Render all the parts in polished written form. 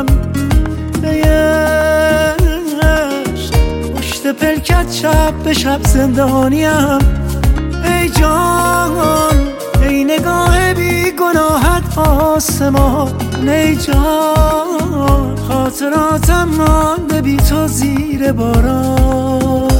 پشت پلکت شب به شب زندانیم. ای جان ای نگاه بی گناهت آسمان. ای جان خاطراتم مانده بی تو زیر باران.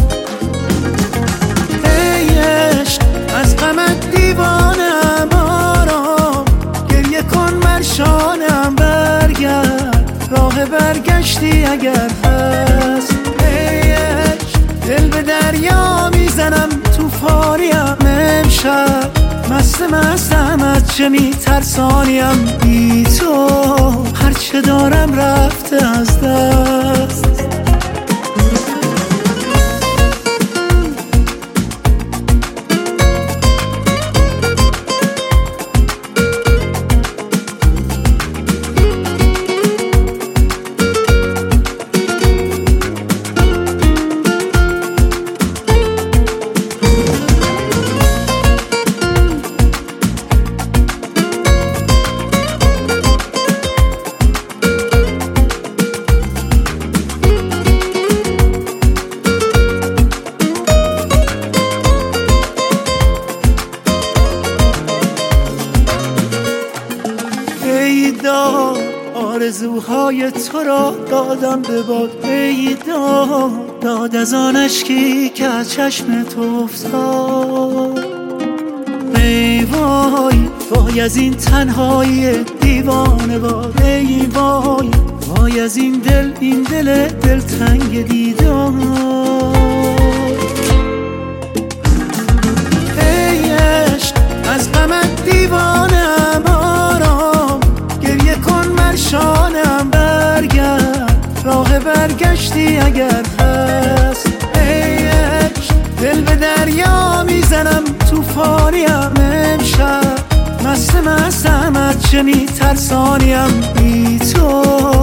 ای عشق از غمت دیوانم آرام. گریه کن مرشانم برگرد راه برگشتی اگر هست. ای عشق دل به دریا میزنم توفانیم. امشب مستم از چه میترسانیم. بی تو هرچه دارم رفته از دست. آرزوهای تو را دادم به باد. ای داد از آن اشکی که از چشم تو افتاد. ای وای از این تنهایی دیوانه باد. ای وای از این دل دلتنگ دیدار. ای عشق از غمت دیوانم آرام. گریه کن مرشانم برگرد راه برگشتی اگر هست. ای عشق دل به دریا میزنم توفانیم. امشب مستم از چه میترسانیم. بی تو